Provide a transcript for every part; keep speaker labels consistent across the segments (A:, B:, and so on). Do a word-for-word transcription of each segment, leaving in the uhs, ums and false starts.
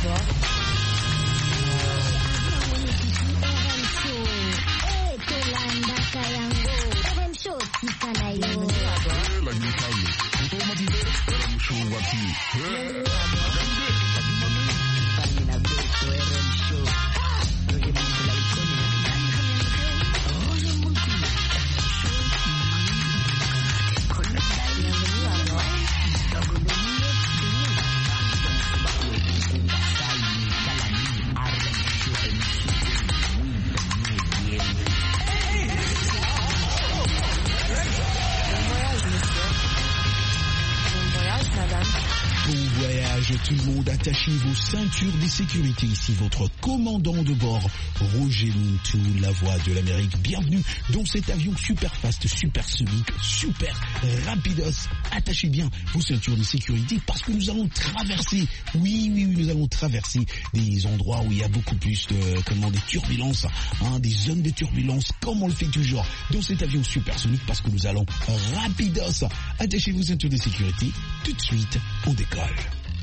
A: Tout le monde, attachez vos ceintures de sécurité. Ici votre commandant de bord, Roger Muntou, la voix de l'Amérique. Bienvenue dans cet avion super fast, super sonique, super rapidos. Attachez bien vos ceintures de sécurité parce que nous allons traverser, oui, oui, oui, nous allons traverser des endroits où il y a beaucoup plus de, comment, des turbulences, hein, des zones de turbulence, comme on le fait toujours dans cet avion supersonique parce que nous allons rapidos. Attachez vos ceintures de sécurité. Tout de suite, on décolle.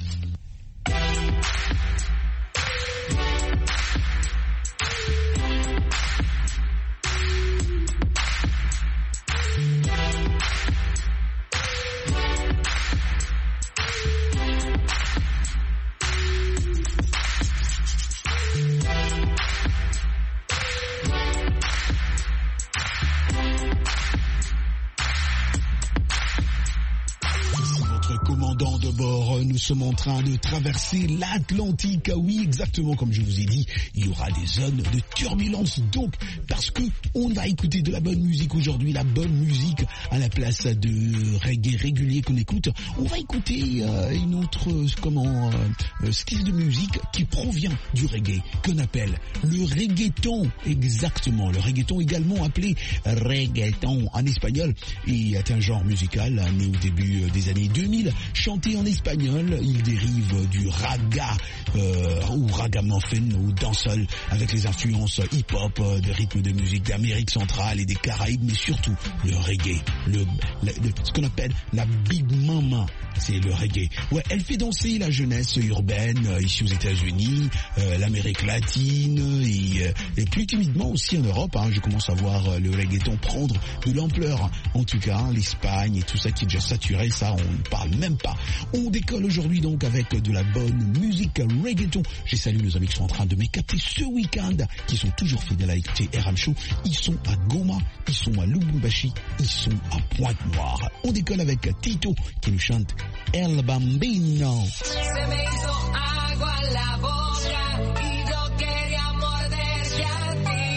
A: Nous sommes en train de traverser l'Atlantique. Oui, exactement comme je vous ai dit, il y aura des zones de turbulence. Donc, parce que on va écouter de la bonne musique aujourd'hui, la bonne musique à la place de reggae régulier qu'on écoute, on va écouter euh, une autre, euh, comment, euh, style de musique qui provient du reggae, qu'on appelle le reggaeton. Exactement, le reggaeton également appelé reggaeton en espagnol et est un genre musical né au début des années deux mille, chanté en espagnol. Il dérive du raga euh, ou ragamuffin ou dancehall avec les influences hip-hop, euh, de rythmes de musique d'Amérique centrale et des Caraïbes, mais surtout le reggae, le, le, le ce qu'on appelle la Big Mama, c'est le reggae. Ouais, elle fait danser la jeunesse urbaine euh, ici aux États-Unis, euh, l'Amérique latine et, euh, et plus timidement aussi en Europe. Hein, je commence à voir euh, le reggaeton prendre de l'ampleur. En tout cas, hein, l'Espagne et tout ça qui est déjà saturé, ça on ne parle même pas. On décolle aujourd'hui donc avec de la bonne musique reggaeton. J'ai salué nos amis qui sont en train de m'écouter ce week-end, qui sont toujours fidèles à écouter R M Show. Ils sont à Goma, ils sont à Lubumbashi, ils sont à Pointe-Noire. On décolle avec Tito qui nous chante El Bambino. Se me hizo agua la boca y yo quería morderte a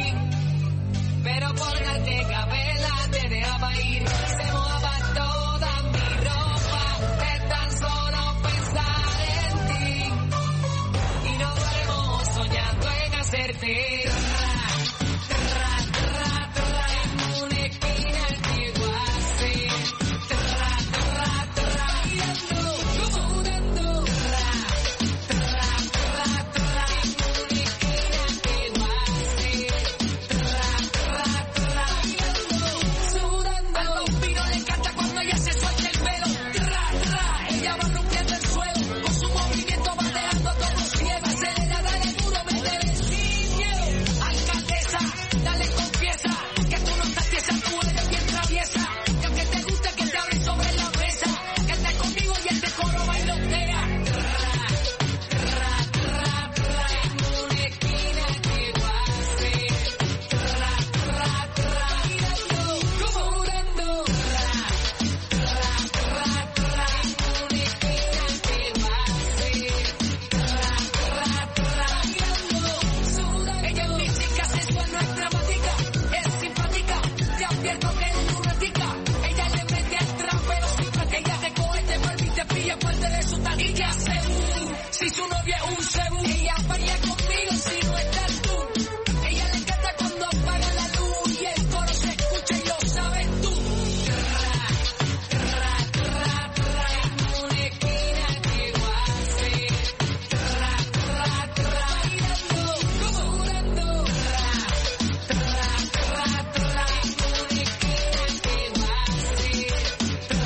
A: ti, pero por darte cabeza te dejaba ir. Se mojaba toda mi ropa de tan solo pensar en ti y no duermo soñando en hacerte.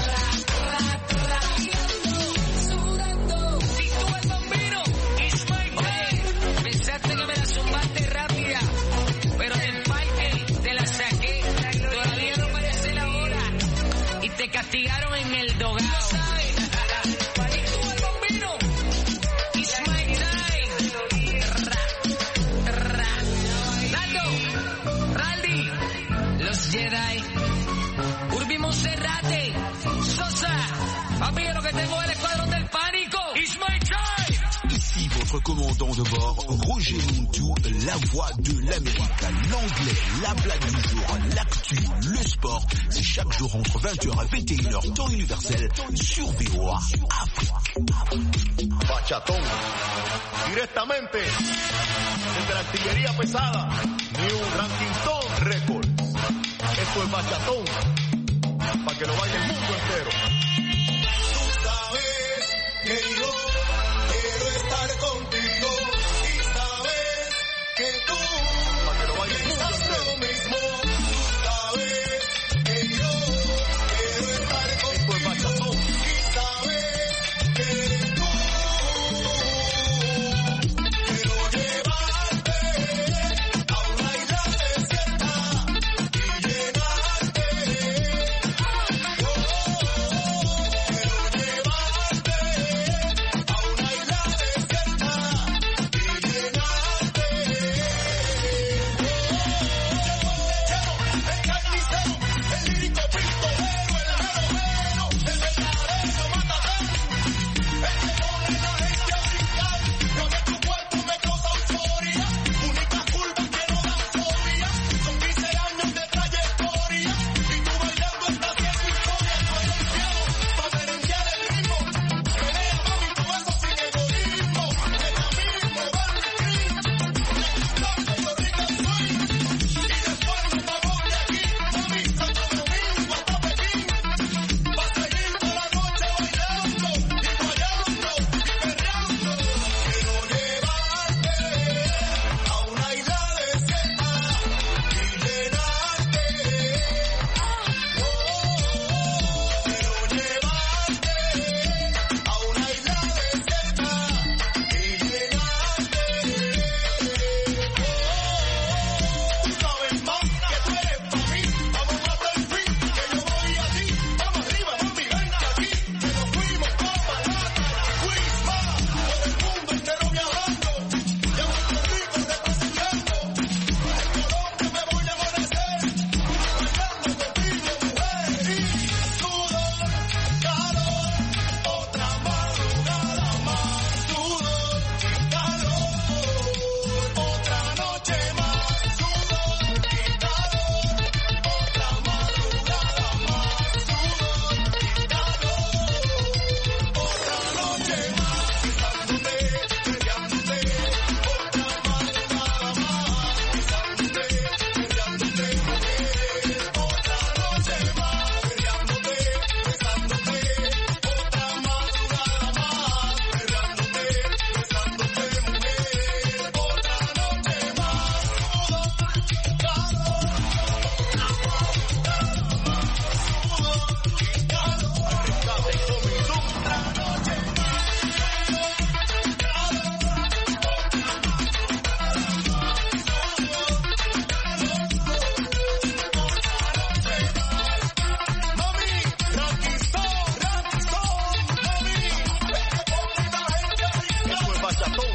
B: It's my It's my time. Ra, ra. Nando, Randy, los Jedi, Urbi Monserrate, Sosa, papi, lo que tengo es el escuadrón del pánico. It's my time.
A: Ici votre commandant de bord, Roger Montou, la voix de l'Amérique. L'anglais, la blague du jour, l'actu, le sport, c'est chaque jour entre vingt heures et vingt et une heures, temps universel, sur V O A Afrique.
C: Bachatón, directamente desde la artillería pesada, New Ranking Record. Esto es Bachatón, para que lo baile el mundo entero.
D: Tú sabes que yo quiero estar contigo y sabes que tú
C: Para que lo baile el mundo
D: piensas
C: entero.
D: lo mismo. Tú sabes que yo quiero estar
C: Esto es
D: contigo
C: Bachatón.
D: y sabes que tú quiero llevarte a una isla desierta y llenarte. Yo quiero llevarte a una isla desierta y llenarte. El carnicero, el lírico pistolero, el mero mero, el verdadero matadero, el que pone la gente a brincar, lo que tu cuerpo me causa euforia, única curva que no da fobia, son quince años de trayectoria, y tú bailando esta haciendo historia, no hay olvidado, pa' merenguear el ritmo, pelea mami, todo eso sin egoísmo, el amismo, Barry Green, Puerto Rico swing, y después nos vamos de aquí, mami, Santo Domingo hasta Pekín, pa' seguir toda la noche bailando, y guayando, y perreando, quiero llevarte a una isla desierta y llenarte, oh, quiero llevarte a una isla desierta y llenarte, tú sabes más que tú eres pa' mí, vamos hasta el fin, que yo voy a ti, vamos arriba, mami, ven aquí, que nos fuimos pa' Manhattan, Queens, ma, por el mundo entero viajando, y a Puerto Rico representando, el color que me voy a amanecer, bailando contigo, mujer, y sudor, calor, otra madrugada más, sudor, calor, otra noche más, sudor y calor, otra madrugada más, sudor y calor, otra noche más, besándote, peleándote, otra madrugada más, besándote, peleándote, mujer, otra noche más, peleándote, besándote, otra madrugada más, peleándote, besándote, mujer, otra noche más, sudor, calor, mami, Ranking Soul, Ranking Soul, mami, es que pone la gente a brincar.
C: Esto es Bachatón.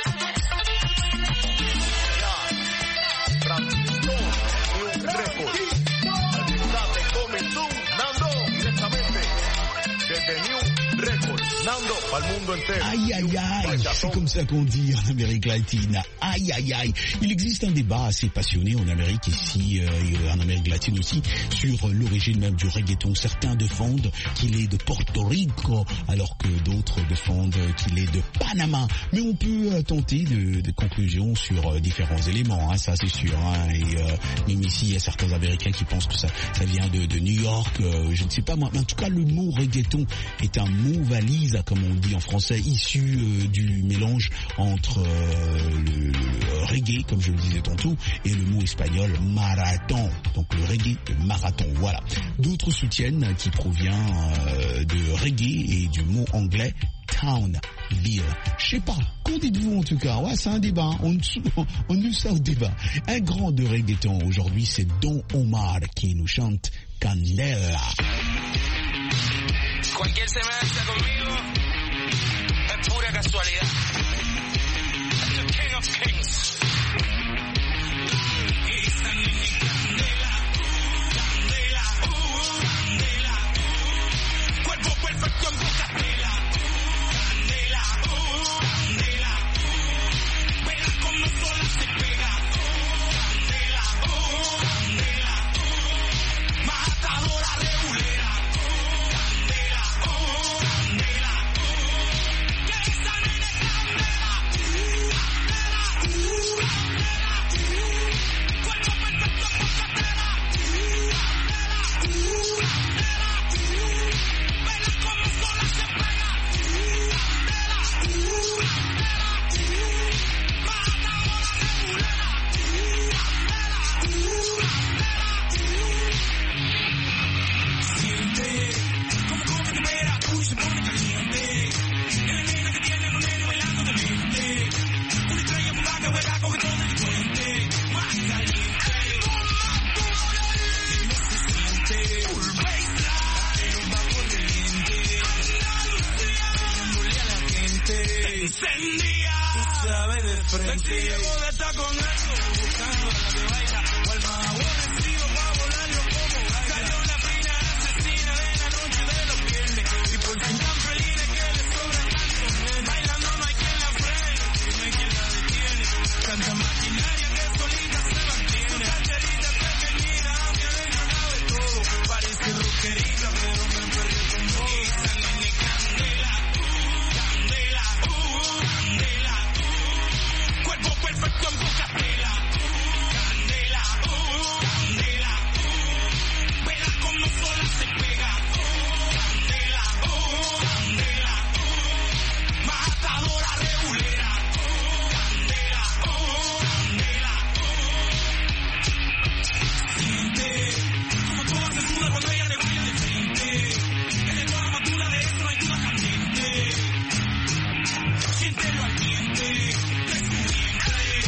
C: Ya. Ranking New Record. Alexander coming soon. Nando, directamente desde New Record. Nando, al mundo entero.
A: Aïe aïe aïe, c'est comme ça qu'on dit en Amérique latine. Aïe aïe aïe. Il existe un débat assez passionné en Amérique ici, euh, et en Amérique latine aussi, sur l'origine même du reggaeton. Certains défendent qu'il est de Porto Rico, alors que d'autres défendent qu'il est de Panama. Mais on peut euh, tenter de, de conclusions sur euh, différents éléments, hein, ça c'est sûr. Hein, et euh, même ici, il y a certains Américains qui pensent que ça, ça vient de, de New York. Euh, je ne sais pas moi, mais en tout cas, le mot reggaeton est un mot valise, comme on dit en français, issu euh, du mélange entre euh, le, le reggae, comme je le disais tantôt, et le mot espagnol marathon. Donc le reggae, le marathon, voilà. D'autres soutiennent qu'il provient euh, de reggae et du mot anglais town, ville. Je sais pas, qu'en dites-vous en tout cas? Ouais, c'est un débat, on, on nous sort au débat. Un grand de reggaeton aujourd'hui, c'est Don Omar qui nous chante Candela.
B: Cualquier semejanza conmigo es pura casualidad.
E: tú sabes de frente. Sexy llegó de taconazo, buscando a la que baila, o al más aborrecido pa' volarlo como baila. Salió la fina asesina de la noche de los viernes, y por fin tan felices que le sobran canciones. Bailando no hay quien la frene, no hay quien la detiene. Tanta maquinaria que solita se mantiene. Su carterita pequeñita me alegra de todo. Parece rockerita, pero me perdí con vos. Esa nene candela, candela, uh, candela, uh. Cuerpo perfecto en poca tela. Candela, uh, candela, uh. Vela como sola se pega. Candela, uh, candela, uh. Matadora regulera. Candela, uh, candela, uh. Siente como todo se suda cuando ella te baila de frente. Que de toda la madura de eso no hay duda candente. Siéntelo al diente de su vientre.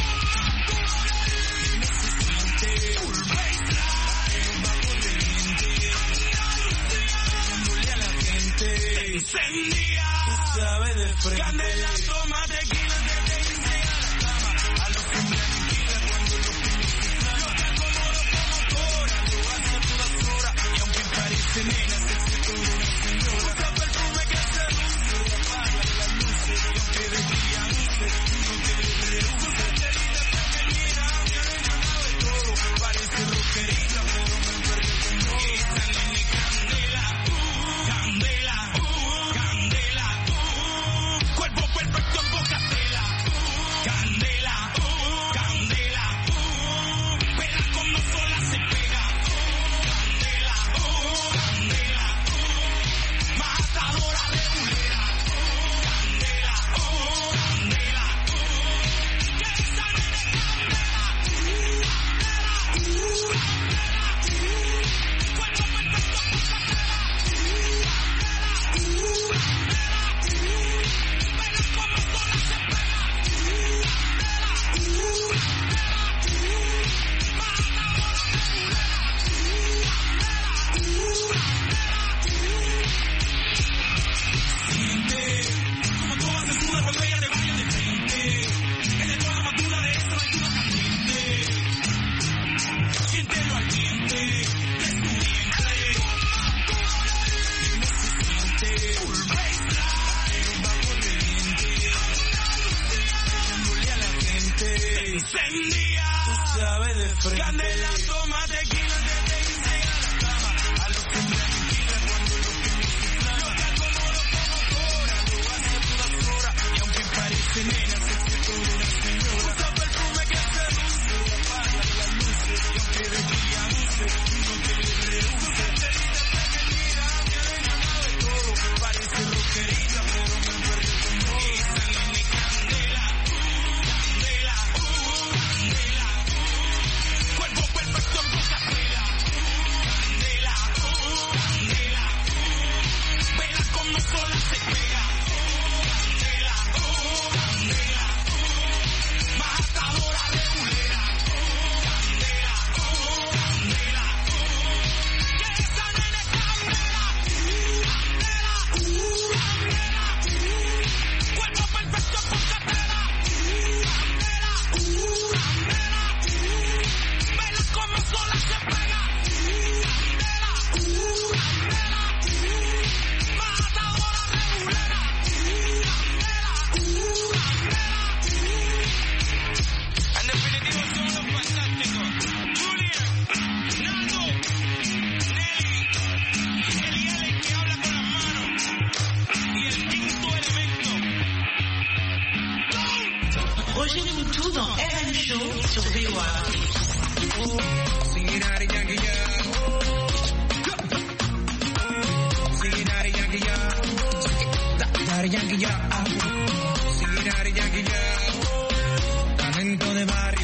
E: Se siente full baseline bajo de lente. Dándole a la gente. Te encendía, tú sabes de frente. Candela, toma tequila antes de irse a la cama. A los hombres aniquila cuando los puños se clavan. Yo te acomodo como cora, lo hace a todas horas. Y aunque parece nena, sexy como una señora. Usa perfume que seduce, apaga las luces. Y aunque de día luce, no te reduce. Su carterita pequeñita me alegra de todo. Parece rockerita, pero me perdí con vos. Esa nene candela, uh, candela, uh, candela, uh. Cuerpo perfecto en poca tela. Candela, uh, candela, uh. Vela como sola se pega. Candela, uh, candela, uh. Matadora regulera. Candela, uh, candela, uh. Que esa nene candela, candela, uh, candela, uh. Cuerpo perfecto en poca tela. Candela, uh, candela, uh. Vela como sola se pega. Candela, uh, candela, uh. Matadora regulera. Candela, uh, siente como todo se suda cuando ella te baila de frente. Que de toda la madura de eso no hay duda candente. Siéntelo al diente de su vientre. Se siente full baseline bajo de lente. Dándole a la gente. Te encendía, tú sabes de frente. Candela, toma tequila antes de irse a la cama. A los hombres aniquila cuando los puños se clavan. Yo te acomodo como cora, lo hace a todas horas. Y aunque parece nena, sexy como una señora. Usa perfume que seduce, apaga las luces. Y aunque de día luce, no te reduce. Su carterita pequeñita me alegra de todo. Parece rockerita, pero me perdí con vos. Esa nene candela, candela, uh, candela, uh. Cuerpo perfecto en poca tela. Candela, uh, candela, uh. Vela como sola se pega. Candela, uh, candela, uh. Matadora regulera. Candela, uh, candela, uh. Que esa nene candela, candela, uh, candela, uh. Cuerpo perfecto en poca tela. Candela, uh, candela, uh. Vela como sola se pega. Candela, uh, candela, uh. Matadora regulera. Candela, uh, candela, uh. En definitivo son los fantásticos. Julian, Nando, Nelly, el L que habla con las manos. Y el quinto elemento.
F: Rejoignez-nous tous dans R M Show sur V O A.
E: Talento de barrio.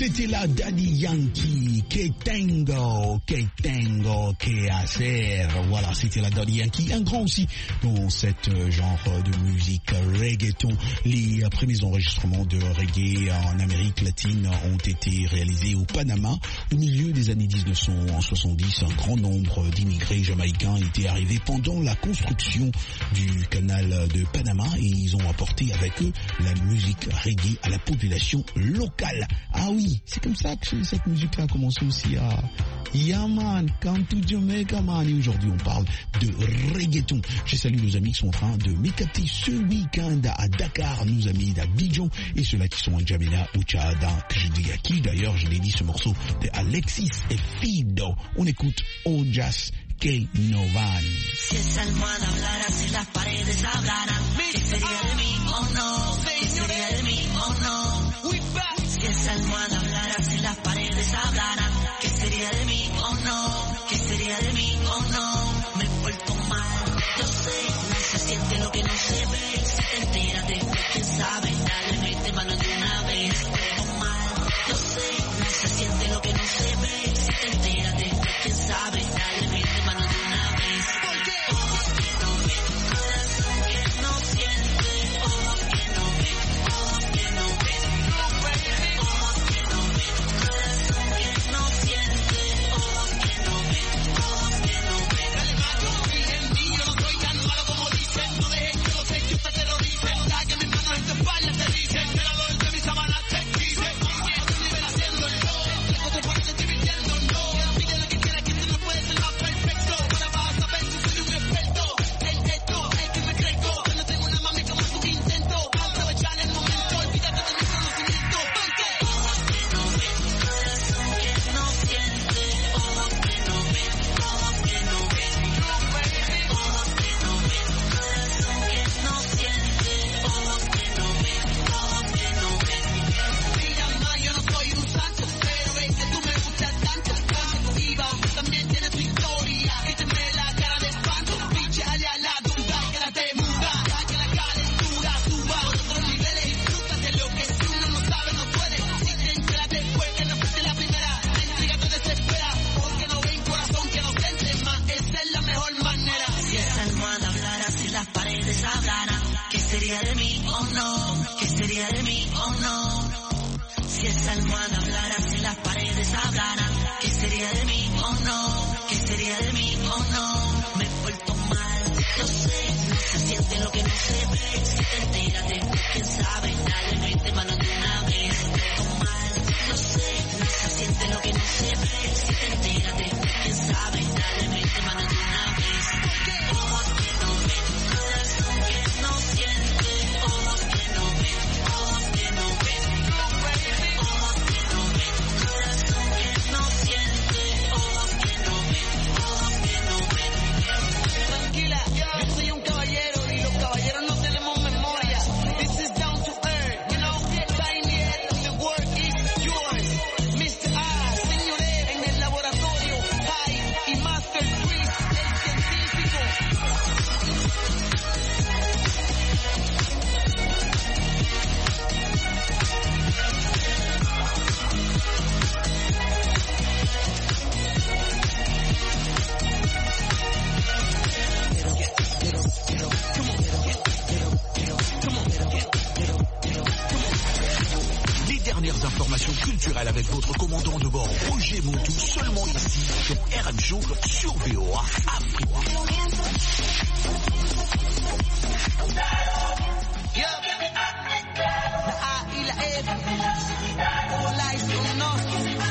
A: C'était la Daddy Yankee, que tengo, que tengo que hacer. Voilà, c'était la Daddy Yankee, un grand aussi dans cette genre de musique reggaeton. Les premiers enregistrements de reggae en Amérique latine ont été réalisés au Panama. Au milieu des années dix-neuf cent soixante-dix, un grand nombre d'immigrés jamaïcains étaient arrivés pendant la construction du canal de Panama et ils ont apporté avec eux la musique reggae à la population locale. Ah oui, c'est comme ça que cette musique-là a commencé aussi à... Yeah man, come to Jamaica man. Et aujourd'hui on parle de reggaeton. Je salue nos amis qui sont en train de m'écouter ce week-end à Dakar, nos amis d'Abidjan et ceux-là qui sont en Djamena ou Tchad, que je dis à qui d'ailleurs, je l'ai dit, ce morceau de Alexis et Fido. On écoute Ojas que no van.
G: Si esa almohada hablara, si las paredes hablaran, ¿qué sería de mí o no? ¿Qué sería de mí o no? Si esa almohada hablara, si las paredes hablaran, ¿qué sería de mí o no? ¿Qué sería de mí o no? Me he vuelto mal, yo sé, no se siente lo que no se ve. Si te enteras después, quién sabe, dale, mete mano de una vez. Vuelto mal, yo sé, no se siente lo que no se ve. Si te enteras después, quién sabe, dale, mete mano de una vez. Ojos que no ven, corazón que no siente. Ojos que no ven, ojos que no ven. Ojos que no ven, corazón que no siente. Ojos que no ven, ojos que no ven. Dale macho, fíjate en mí, yo no soy tan malo como dicen. No dejes que los hechos te terroricen. Da que mis manos en tu espalda te dicen. Que la dolor de mis sábanas te dice. A otro nivel haciendo el show. Dejo tu parte divirtiendo, no. Pide lo que quieras, que tú no puedes ser más perfecto. Ahora vas a ver si soy un experto. El texto es que me crezco. Yo no tengo una mami como tu intento. Aprovechar el momento, olvídate de mi conocimiento. Porque ojos que no ven, corazón que no siente. Ojos que no ven, ojos que no ven. Ojos que no ven, corazón que no siente. Ojos que no ven, ojos que no ven. Mira más, yo no soy un santo, pero ven que tú me gustas tanto. Cuando iba, también tienes tu historia. Quítame la cara de espanto. Píchale a la duda, quédate muda. Ya que la calentura suba a otros niveles. Disfruta de lo que si uno no sabe, no puede. Si te enteras después que no fuiste la primera, la intriga te desespera. Porque no ven corazón que no siente más. Esa es la mejor manera. Si esa almohada hablara, si las paredes hablaran, ¿qué sería de mí o no? ¿Qué sería de mí o no? Si esa almohada hablara, si las paredes hablaran, ¿qué sería de mí o no? ¿Qué sería de mí o no? Me he vuelto mal, yo sé, no se siente lo que no se ve. Si te enteras después, quién sabe, dale, mete mano de una vez. Me he vuelto mal, yo sé, no se siente lo que no se ve. Si te enteras después, quién sabe, dale, mete mano de una vez. Ojos que no ven, corazón que no siente. Ojos que no ven, ojos que no ven. Ojos que no ven, corazón que no siente. Ojos que no ven, ojos que no ven. Tranquila, yo soy un caballero y los caballeros no tenemos memoria. This is down to earth, you know. Tiny head, the work is yours. mister A, señores, en el laboratorio. High y Master Chris, el científico.
H: Les dernières informations culturelles avec votre commandant de bord Roger Moutou, seulement ici sur R M Show sur V O A Afrique.
G: La A y la F, all eyes on us.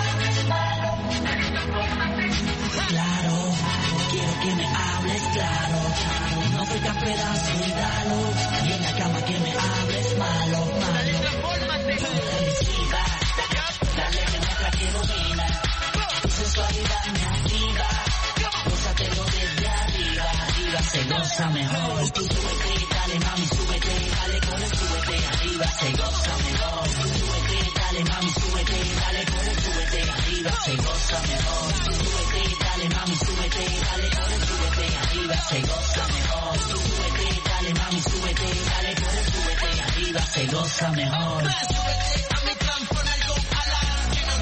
G: Claro, quiero que me hables claro. No soy tan pedazo y dalo. Y en la cama que me hables malo, malo. Permisiva, dale que muestra que domina. Tu sensualidad me activa. Gózatelo desde arriba, arriba se goza mejor. Tú súbete, dale mami, súbete, dale corre, súbete arriba, se goza mejor. Tú súbete, dale mami, súbete, dale corre, súbete arriba, se goza mejor. Tú súbete, dale mami, súbete, dale corre, súbete arriba, se goza mejor. Tú súbete, dale mami, súbete, dale corre, súbete arriba, se goza mejor. Súbete a mi trampo, algo a la que no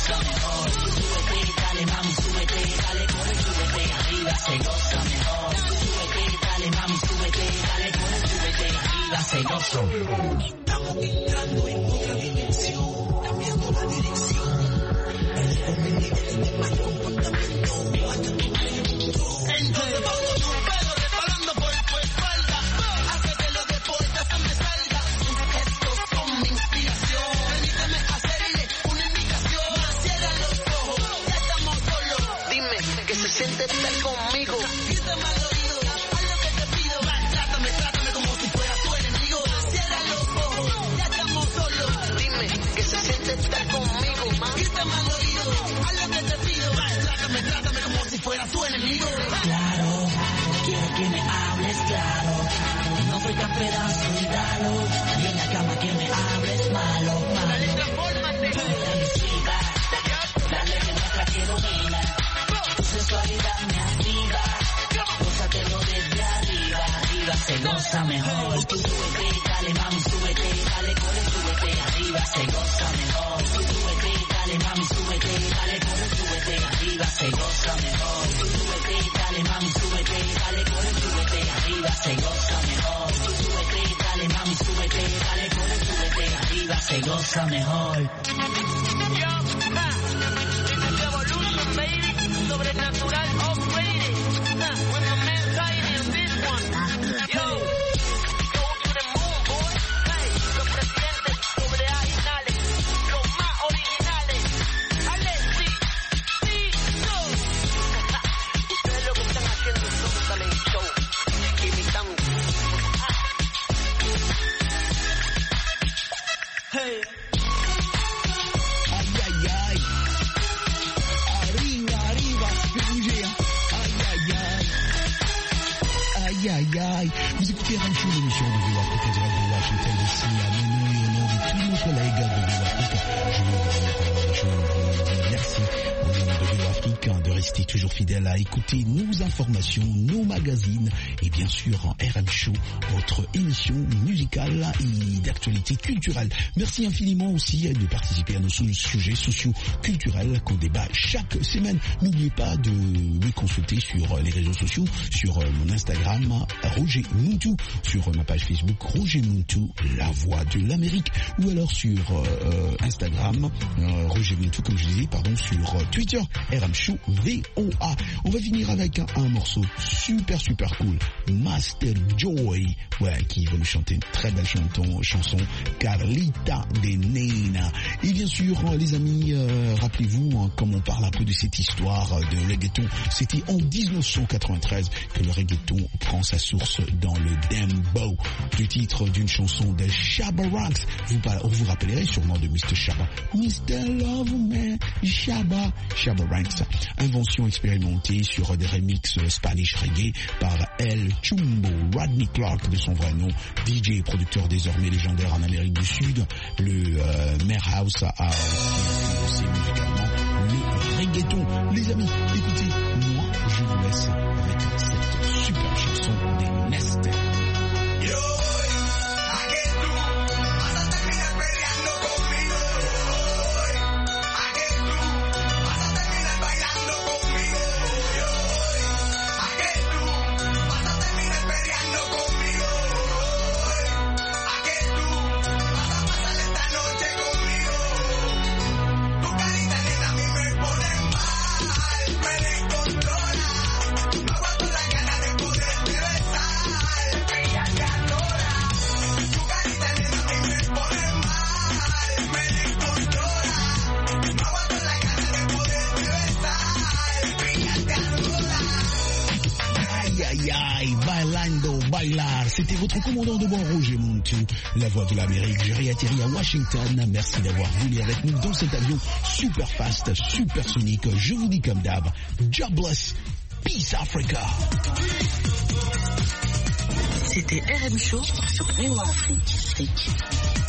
G: goza mejor. Súbete, dale mami, súbete, dale, corre, súbete, arriba se goza mejor. Súbete, dale mami, súbete, dale, corre, súbete, arriba se goza mejor. Estamos entrando en otra dimensión, cambiando la dirección. El femenino tiene mayor comportamiento, hasta tu movimiento. Entonces vamos tu pelo resbalando por tu espalda, hace que los deportes se me salga. Estos son mi inspiración, permíteme hacerle una invitación. Cierra los ojos, ya estamos solos. Dime que se siente estar conmigo. Quítame al oído, haz lo que te pido. Trátame, trátame como si fuera tu enemigo. Cierra los ojos, ya estamos solos. Dime que se siente estar conmigo. Quítame al oído, haz lo que te pido. Trátame, trátame como si fuera tu enemigo. Claro, quiero que me hables claro. No soy tan pedazo y dalo. Y en la cama que me hables malo, malo. Dale, chica, dale que nuestra que domina. Tu sensualidad me activa. Gózatelo desde arriba, arriba se goza mejor. Tú súbete, dale mami, súbete, dale, corre, súbete, arriba se goza mejor. Tú súbete, dale mami, súbete, dale, corre, súbete, arriba se goza mejor. Tú súbete, dale mami, súbete, dale, corre, súbete, arriba se goza mejor. Tú súbete, dale mami, súbete, dale, corre, súbete, arriba se goza mejor.
B: Yo, ha, this is Evolution, baby. Sobrenatural upgraded. Ha, with my man Tiny in this one. Yo, go to the moon, boy. Hey, los presidentes sobreoriginales, los más originales. Alexi, sí, no. Ustedes lo que están haciendo son un talent show. Imitando.
G: Hey.
A: Aïe, aïe, aïe. Arriba, arriba, fais bouger. Aïe, aïe, aïe. Aïe, aïe, aïe. Vous écoutez Ramchou, l'émission de Vélo Afrique en direct de Washington, ici, à mon nom et au nom de tous nos collègues de Vélo Afrique. Je vous, je vous dis merci au nom de Vélo Afrique de rester toujours fidèle à écouter nos informations, nos magazines et bien sûr en R M Show, votre émission musicale et d'actualité culturelle. Merci infiniment aussi de participer à nos sujets sociaux culturels qu'on débat chaque semaine. N'oubliez pas de me consulter sur les réseaux sociaux, sur mon Instagram Roger Muntu, sur ma page Facebook Roger Muntu, la voix de l'Amérique, ou alors sur euh, Instagram euh, Roger Muntu, comme je disais, pardon, sur euh, Twitter R M Show V O A. On va finir avec un, un morceau super super cool, Master Joy, ouais, qui va nous chanter une très belle chanton, chanson Carlita de Nena. Et bien sûr, les amis, euh, rappelez-vous, hein, comme on parle un peu de cette histoire de reggaeton, c'était en dix-neuf cent quatre-vingt-treize que le reggaeton prend sa source dans le dembow, du titre d'une chanson de Shabba Ranks. Vous, vous rappellerez sûrement de mister Shabba, mister Love Man, Shabba, Shabba Ranks. Invention expérimentée sur des remixes Spanish reggae par El Chumbo, Rodney Clark de son vrai nom, D J et producteur désormais légendaire en Amérique du Sud. Le euh, Mare House a aussi musicalement le reggaeton. Les amis, écoutez, moi je vous laisse avec cette super chanson des Nest.
E: Yo voy a que tú vas a terminar peleando conmigo. Yo voy a que tú vas a terminar bailando conmigo. Yo voy a que tú vas a terminar peleando conmigo. Yo voy a que tú vas a pasar esta noche conmigo. Tu carita nena a mí me pone mal, me descontrola. No aguanto la gana de poderte besar. Ella te adora. Tu carita nena a mí me pone mal, me descontrola. No aguanto la gana de poderte besar. Ella te adora.
A: Aïe aïe aïe, bailando, bailar, c'était votre commandant de bord Roger Muntu, la voix de l'Amérique. J'ai réatterri à Washington, merci d'avoir voulu avec nous dans cet avion super fast, super sonique. Je vous dis comme d'hab, jobless, peace Africa.
F: C'était R M Show sur Vélo Afrique.